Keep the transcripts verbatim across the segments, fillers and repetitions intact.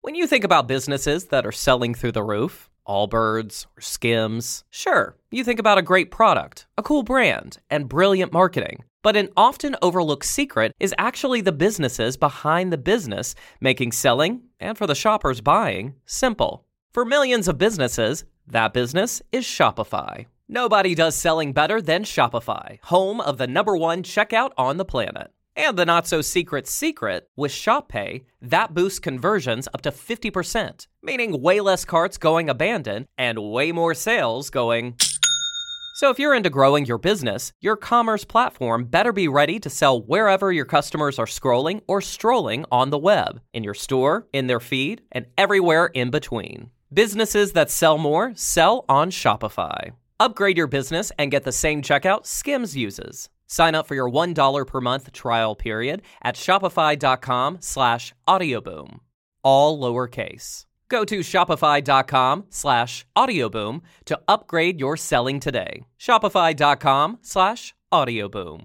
When you think about businesses that are selling through the roof, Allbirds or Skims, sure, you think about a great product, a cool brand, and brilliant marketing. But an often overlooked secret is actually the businesses behind the business, making selling, and for the shoppers buying, simple. For millions of businesses, that business is Shopify. Nobody does selling better than Shopify, home of the number one checkout on the planet. And the not-so-secret secret, with Shop Pay, that boosts conversions up to fifty percent, meaning way less carts going abandoned and way more sales going... So if you're into growing your business, your commerce platform better be ready to sell wherever your customers are scrolling or strolling on the web, in your store, in their feed, and everywhere in between. Businesses that sell more sell on Shopify. Upgrade your business and get the same checkout Skims uses. Sign up for your one dollar per month trial period at shopify.com slash audioboom. All lowercase. Go to shopify.com slash audioboom to upgrade your selling today. Shopify.com slash audioboom.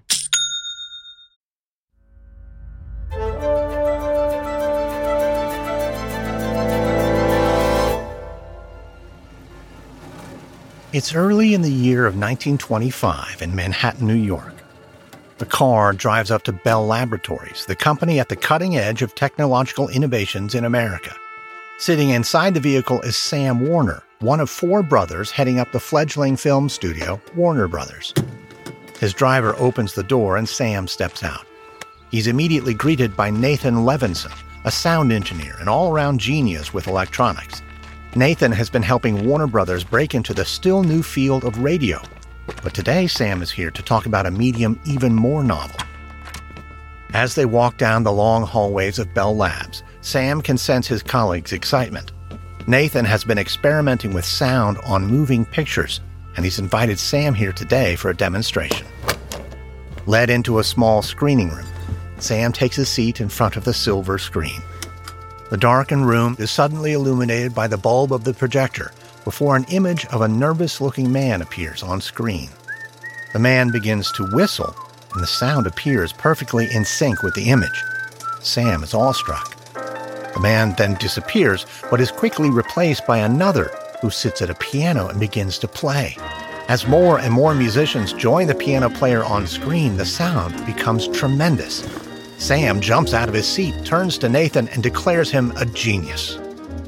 It's early in the year of nineteen twenty-five in Manhattan, New York. The car drives up to Bell Laboratories, the company at the cutting edge of technological innovations in America. Sitting inside the vehicle is Sam Warner, one of four brothers heading up the fledgling film studio, Warner Brothers. His driver opens the door and Sam steps out. He's immediately greeted by Nathan Levinson, a sound engineer and all-around genius with electronics. Nathan has been helping Warner Brothers break into the still new field of radio. But today, Sam is here to talk about a medium even more novel. As they walk down the long hallways of Bell Labs, Sam can sense his colleagues' excitement. Nathan has been experimenting with sound on moving pictures, and he's invited Sam here today for a demonstration. Led into a small screening room, Sam takes a seat in front of the silver screen. The darkened room is suddenly illuminated by the bulb of the projector, before an image of a nervous-looking man appears on screen. The man begins to whistle, and the sound appears perfectly in sync with the image. Sam is awestruck. The man then disappears, but is quickly replaced by another who sits at a piano and begins to play. As more and more musicians join the piano player on screen, the sound becomes tremendous. Sam jumps out of his seat, turns to Nathan, and declares him a genius.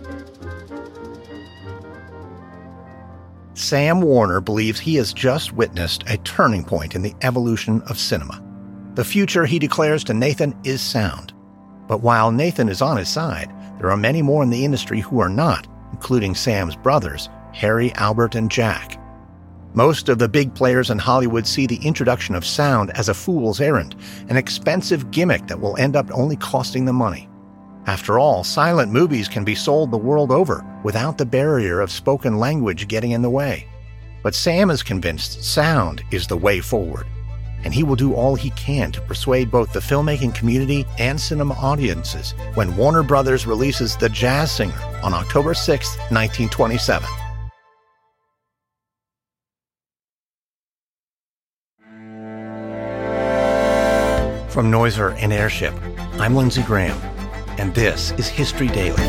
Sam Warner believes he has just witnessed a turning point in the evolution of cinema. The future, he declares to Nathan, is sound. But while Nathan is on his side, there are many more in the industry who are not, including Sam's brothers, Harry, Albert, and Jack. Most of the big players in Hollywood see the introduction of sound as a fool's errand, an expensive gimmick that will end up only costing them money. After all, silent movies can be sold the world over without the barrier of spoken language getting in the way. But Sam is convinced sound is the way forward, and he will do all he can to persuade both the filmmaking community and cinema audiences when Warner Brothers releases The Jazz Singer on October sixth, nineteen twenty-seven. From Noiser and Airship, I'm Lindsey Graham, and this is History Daily.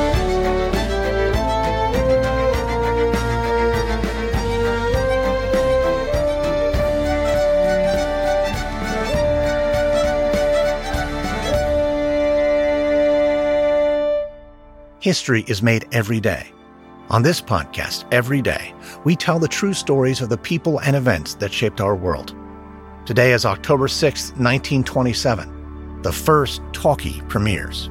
History is made every day. On this podcast, every day, we tell the true stories of the people and events that shaped our world. Today is October sixth, nineteen twenty-seven. The first talkie premieres.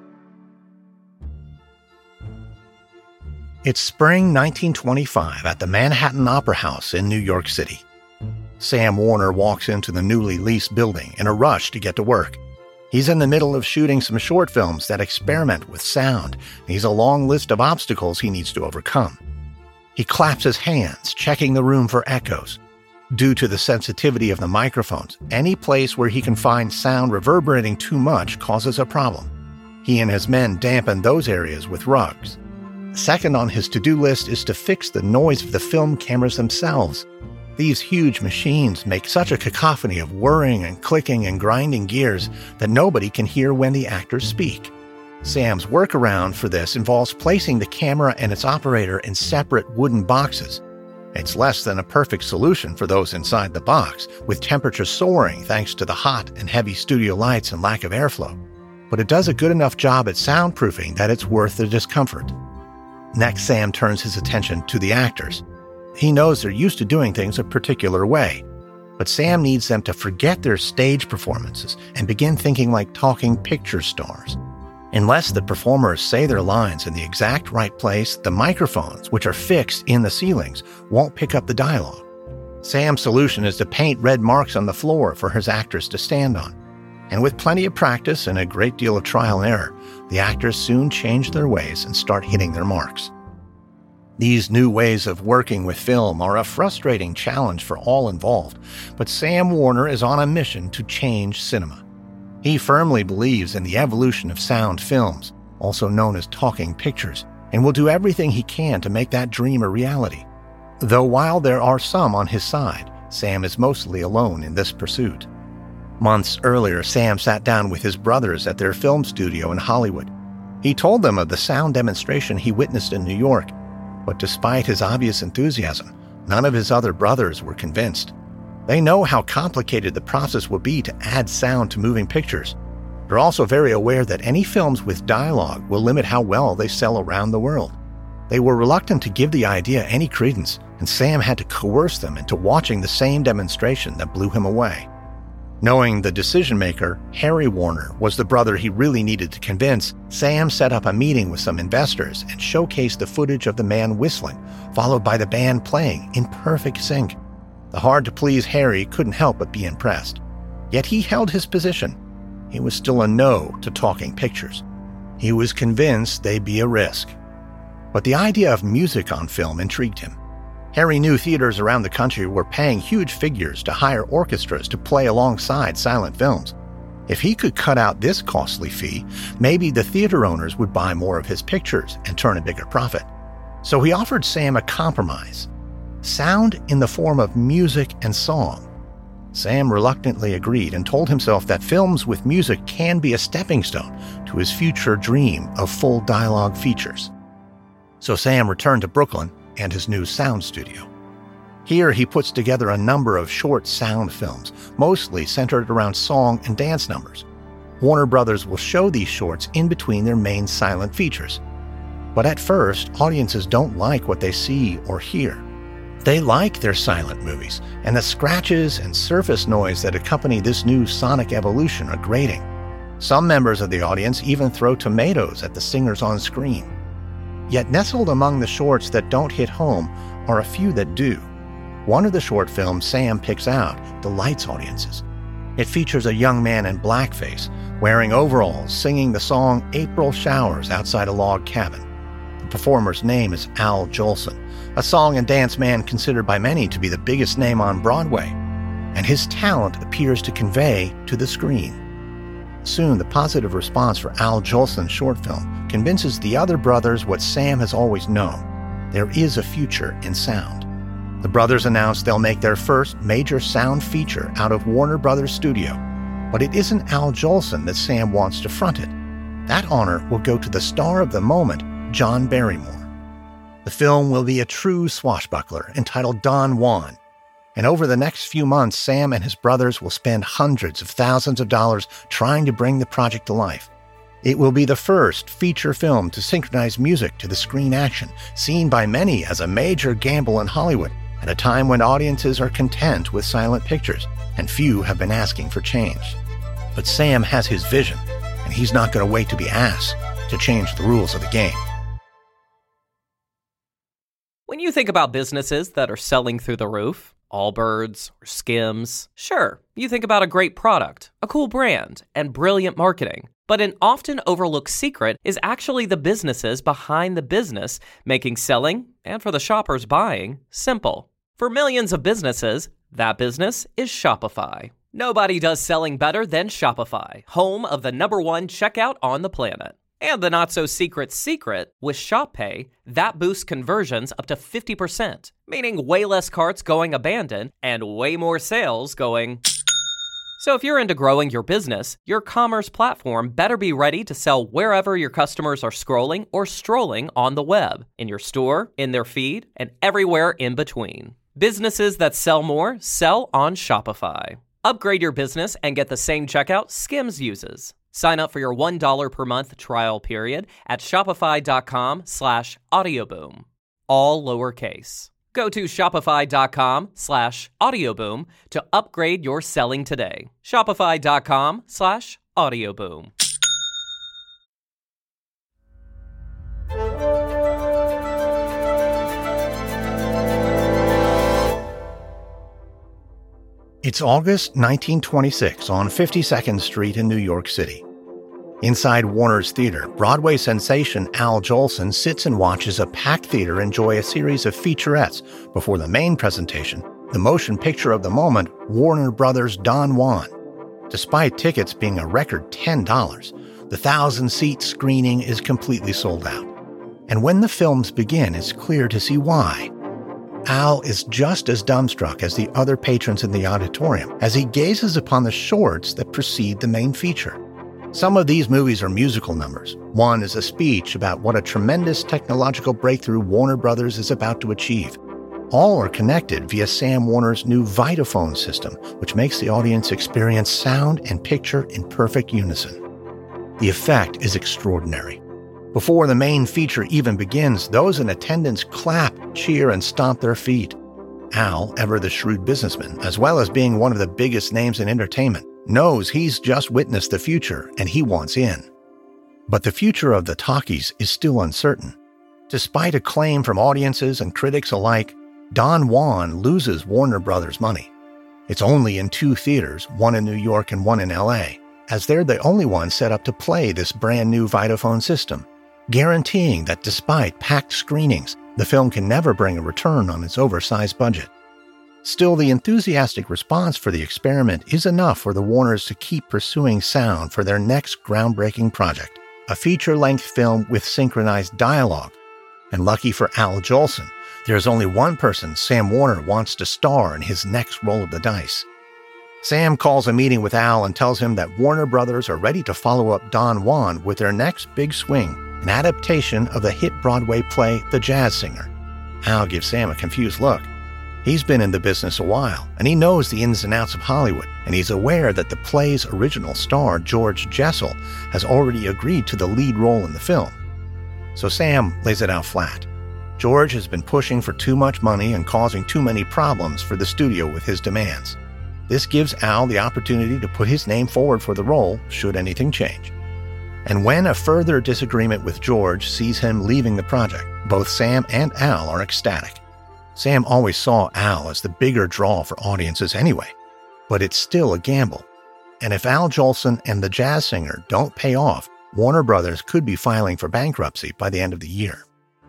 It's spring nineteen twenty-five at the Manhattan Opera House in New York City. Sam Warner walks into the newly leased building in a rush to get to work. He's in the middle of shooting some short films that experiment with sound, and he's a long list of obstacles he needs to overcome. He claps his hands, checking the room for echoes. Due to the sensitivity of the microphones, any place where he can find sound reverberating too much causes a problem. He and his men dampen those areas with rugs. Second on his to-do list is to fix the noise of the film cameras themselves. These huge machines make such a cacophony of whirring and clicking and grinding gears that nobody can hear when the actors speak. Sam's workaround for this involves placing the camera and its operator in separate wooden boxes. It's less than a perfect solution for those inside the box, with temperatures soaring thanks to the hot and heavy studio lights and lack of airflow. But it does a good enough job at soundproofing that it's worth the discomfort. Next, Sam turns his attention to the actors. He knows they're used to doing things a particular way, but Sam needs them to forget their stage performances and begin thinking like talking picture stars. Unless the performers say their lines in the exact right place, the microphones, which are fixed in the ceilings, won't pick up the dialogue. Sam's solution is to paint red marks on the floor for his actors to stand on. And with plenty of practice and a great deal of trial and error, the actors soon change their ways and start hitting their marks. These new ways of working with film are a frustrating challenge for all involved, but Sam Warner is on a mission to change cinema. He firmly believes in the evolution of sound films, also known as talking pictures, and will do everything he can to make that dream a reality. Though while there are some on his side, Sam is mostly alone in this pursuit. Months earlier, Sam sat down with his brothers at their film studio in Hollywood. He told them of the sound demonstration he witnessed in New York, but despite his obvious enthusiasm, none of his other brothers were convinced. They know how complicated the process will be to add sound to moving pictures. They're also very aware that any films with dialogue will limit how well they sell around the world. They were reluctant to give the idea any credence, and Sam had to coerce them into watching the same demonstration that blew him away. Knowing the decision-maker, Harry Warner, was the brother he really needed to convince, Sam set up a meeting with some investors and showcased the footage of the man whistling, followed by the band playing in perfect sync. The hard-to-please Harry couldn't help but be impressed. Yet he held his position. He was still a no to talking pictures. He was convinced they'd be a risk. But the idea of music on film intrigued him. Harry knew theaters around the country were paying huge figures to hire orchestras to play alongside silent films. If he could cut out this costly fee, maybe the theater owners would buy more of his pictures and turn a bigger profit. So he offered Sam a compromise. Sound in the form of music and song. Sam reluctantly agreed and told himself that films with music can be a stepping stone to his future dream of full dialogue features. So Sam returned to Brooklyn and his new sound studio. Here he puts together a number of short sound films, mostly centered around song and dance numbers. Warner Brothers will show these shorts in between their main silent features. But at first, audiences don't like what they see or hear. They like their silent movies, and the scratches and surface noise that accompany this new sonic evolution are grating. Some members of the audience even throw tomatoes at the singers on screen. Yet nestled among the shorts that don't hit home are a few that do. One of the short films Sam picks out delights audiences. It features a young man in blackface, wearing overalls, singing the song April Showers outside a log cabin. The performer's name is Al Jolson, a song and dance man considered by many to be the biggest name on Broadway, and his talent appears to convey to the screen. Soon, the positive response for Al Jolson's short film convinces the other brothers what Sam has always known. There is a future in sound. The brothers announce they'll make their first major sound feature out of Warner Brothers Studio, but it isn't Al Jolson that Sam wants to front it. That honor will go to the star of the moment, John Barrymore. The film will be a true swashbuckler entitled Don Juan, and over the next few months, Sam and his brothers will spend hundreds of thousands of dollars trying to bring the project to life. It will be the first feature film to synchronize music to the screen action, seen by many as a major gamble in Hollywood at a time when audiences are content with silent pictures, and few have been asking for change. But Sam has his vision, and he's not going to wait to be asked to change the rules of the game. When you think about businesses that are selling through the roof, Allbirds or Skims, sure, you think about a great product, a cool brand, and brilliant marketing. But an often overlooked secret is actually the businesses behind the business, making selling, and for the shoppers buying, simple. For millions of businesses, that business is Shopify. Nobody does selling better than Shopify, home of the number one checkout on the planet. And the not-so-secret secret, with Shop Pay, that boosts conversions up to fifty percent, meaning way less carts going abandoned and way more sales going So if you're into growing your business, your commerce platform better be ready to sell wherever your customers are scrolling or strolling on the web, in your store, in their feed, and everywhere in between. Businesses that sell more sell on Shopify. Upgrade your business and get the same checkout Skims uses. Sign up for your one dollar per month trial period at shopify.com slash audioboom. All lowercase. Go to shopify.com slash audioboom to upgrade your selling today. Shopify.com slash audioboom. It's August nineteen twenty-six on fifty-second Street in New York City. Inside Warner's Theater, Broadway sensation Al Jolson sits and watches a packed theater enjoy a series of featurettes before the main presentation, the motion picture of the moment, Warner Brothers' Don Juan. Despite tickets being a record ten dollars, the thousand-seat screening is completely sold out. And when the films begin, it's clear to see why. Al is just as dumbstruck as the other patrons in the auditorium as he gazes upon the shorts that precede the main feature. Some of these movies are musical numbers. One is a speech about what a tremendous technological breakthrough Warner Brothers is about to achieve. All are connected via Sam Warner's new Vitaphone system, which makes the audience experience sound and picture in perfect unison. The effect is extraordinary. Before the main feature even begins, those in attendance clap, cheer, and stomp their feet. Al, ever the shrewd businessman, as well as being one of the biggest names in entertainment, knows he's just witnessed the future and he wants in. But the future of the talkies is still uncertain. Despite acclaim from audiences and critics alike, Don Juan loses Warner Brothers money. It's only in two theaters, one in New York and one in L A, as they're the only ones set up to play this brand new Vitaphone system, guaranteeing that despite packed screenings, the film can never bring a return on its oversized budget. Still, the enthusiastic response for the experiment is enough for the Warners to keep pursuing sound for their next groundbreaking project, a feature-length film with synchronized dialogue. And lucky for Al Jolson, there's only one person Sam Warner wants to star in his next roll of the dice. Sam calls a meeting with Al and tells him that Warner Brothers are ready to follow up Don Juan with their next big swing, an adaptation of the hit Broadway play The Jazz Singer. Al gives Sam a confused look. He's been in the business a while, and he knows the ins and outs of Hollywood, and he's aware that the play's original star, George Jessel, has already agreed to the lead role in the film. So Sam lays it out flat. George has been pushing for too much money and causing too many problems for the studio with his demands. This gives Al the opportunity to put his name forward for the role, should anything change. And when a further disagreement with George sees him leaving the project, both Sam and Al are ecstatic. Sam always saw Al as the bigger draw for audiences anyway, but it's still a gamble. And if Al Jolson and The Jazz Singer don't pay off, Warner Brothers could be filing for bankruptcy by the end of the year.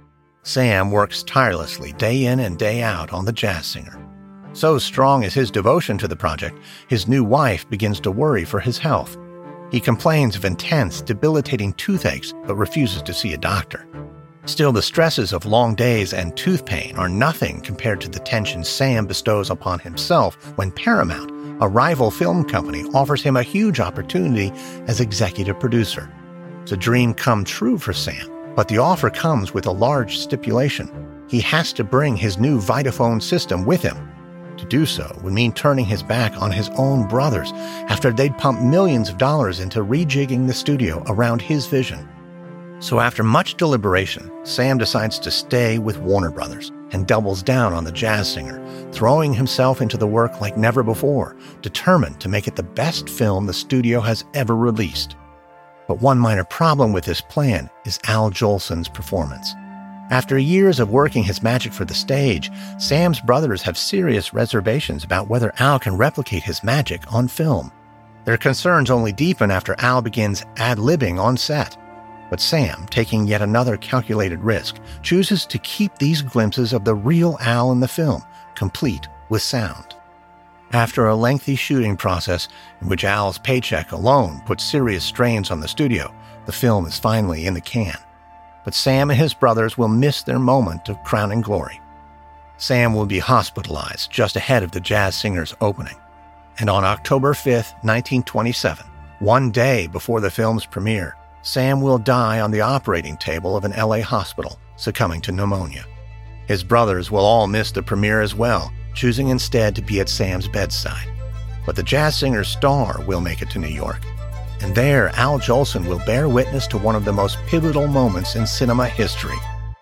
Sam works tirelessly day in and day out on The Jazz Singer. So strong is his devotion to the project, his new wife begins to worry for his health. He complains of intense, debilitating toothaches, but refuses to see a doctor. Still, the stresses of long days and tooth pain are nothing compared to the tension Sam bestows upon himself when Paramount, a rival film company, offers him a huge opportunity as executive producer. It's a dream come true for Sam, but the offer comes with a large stipulation. He has to bring his new Vitaphone system with him. To do so would mean turning his back on his own brothers after they'd pumped millions of dollars into rejigging the studio around his vision. So after much deliberation, Sam decides to stay with Warner Brothers and doubles down on The Jazz Singer, throwing himself into the work like never before, determined to make it the best film the studio has ever released. But one minor problem with this plan is Al Jolson's performance. After years of working his magic for the stage, Sam's brothers have serious reservations about whether Al can replicate his magic on film. Their concerns only deepen after Al begins ad-libbing on set. But Sam, taking yet another calculated risk, chooses to keep these glimpses of the real Al in the film, complete with sound. After a lengthy shooting process, in which Al's paycheck alone puts serious strains on the studio, the film is finally in the can. But Sam and his brothers will miss their moment of crowning glory. Sam will be hospitalized just ahead of The Jazz Singer's opening. And on October fifth, nineteen twenty-seven, one day before the film's premiere, Sam will die on the operating table of an L A hospital, succumbing to pneumonia. His brothers will all miss the premiere as well, choosing instead to be at Sam's bedside. But the jazz singer's star will make it to New York. And there, Al Jolson will bear witness to one of the most pivotal moments in cinema history.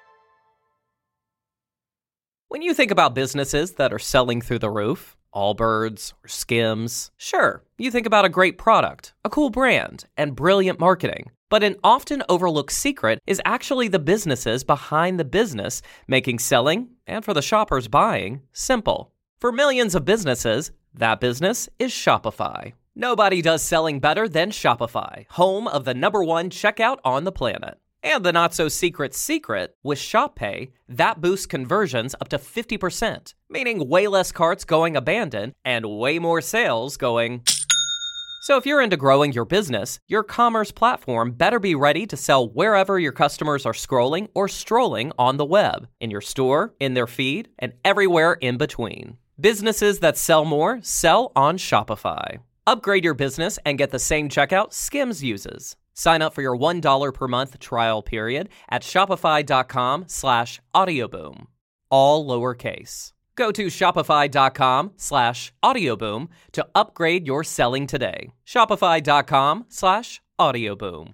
When you think about businesses that are selling through the roof, Allbirds or Skims, sure, you think about a great product, a cool brand, and brilliant marketing. But an often overlooked secret is actually the businesses behind the business, making selling, and for the shoppers buying, simple. For millions of businesses, that business is Shopify. Nobody does selling better than Shopify, home of the number one checkout on the planet. And the not-so-secret secret, with ShopPay, that boosts conversions up to fifty percent, meaning way less carts going abandoned and way more sales going... So if you're into growing your business, your commerce platform better be ready to sell wherever your customers are scrolling or strolling on the web, in your store, in their feed, and everywhere in between. Businesses that sell more sell on Shopify. Upgrade your business and get the same checkout Skims uses. Sign up for your one dollar per month trial period at shopify.com slash audioboom. All lowercase. Go to shopify.com slash audioboom to upgrade your selling today. Shopify.com slash audioboom.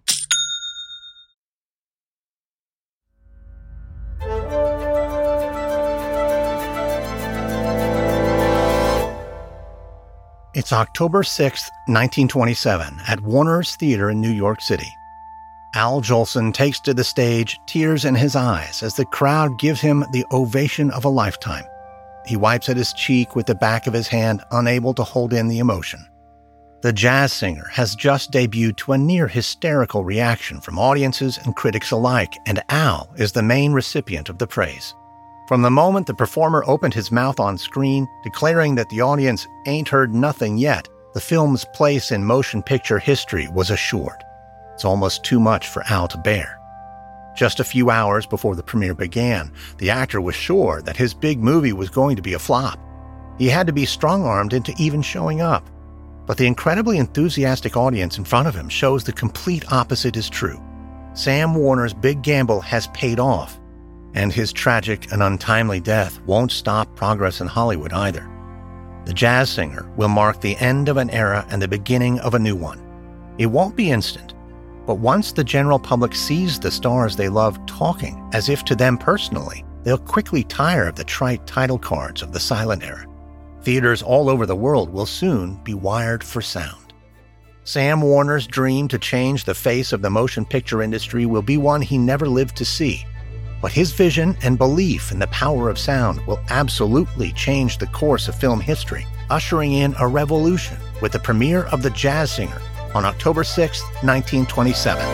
It's October sixth, nineteen twenty-seven, at Warner's Theater in New York City. Al Jolson takes to the stage, tears in his eyes, as the crowd gives him the ovation of a lifetime. He wipes at his cheek with the back of his hand, unable to hold in the emotion. The jazz singer has just debuted to a near hysterical reaction from audiences and critics alike, and Al is the main recipient of the praise. From the moment the performer opened his mouth on screen, declaring that the audience ain't heard nothing yet, the film's place in motion picture history was assured. It's almost too much for Al to bear. Just a few hours before the premiere began, the actor was sure that his big movie was going to be a flop. He had to be strong-armed into even showing up. But the incredibly enthusiastic audience in front of him shows the complete opposite is true. Sam Warner's big gamble has paid off, and his tragic and untimely death won't stop progress in Hollywood either. The jazz singer will mark the end of an era and the beginning of a new one. It won't be instant, but once the general public sees the stars they love talking as if to them personally, they'll quickly tire of the trite title cards of the silent era. Theaters all over the world will soon be wired for sound. Sam Warner's dream to change the face of the motion picture industry will be one he never lived to see. But his vision and belief in the power of sound will absolutely change the course of film history, ushering in a revolution with the premiere of The Jazz Singer on October sixth, nineteen twenty-seven.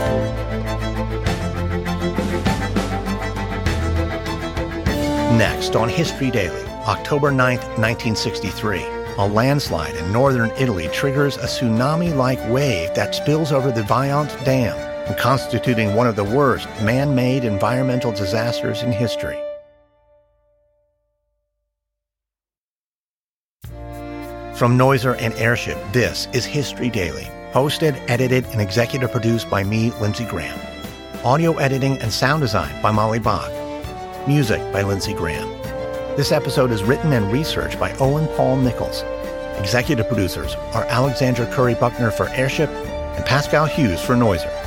Next on History Daily, October ninth, nineteen sixty-three, a landslide in northern Italy triggers a tsunami-like wave that spills over the Vajont Dam, and constituting one of the worst man-made environmental disasters in history. From Noiser and Airship, this is History Daily, hosted, edited, and executive produced by me, Lindsey Graham. Audio editing and sound design by Molly Bach. Music by Lindsey Graham. This episode is written and researched by Owen Paul Nichols. Executive producers are Alexandra Curry Buckner for Airship and Pascal Hughes for Noiser.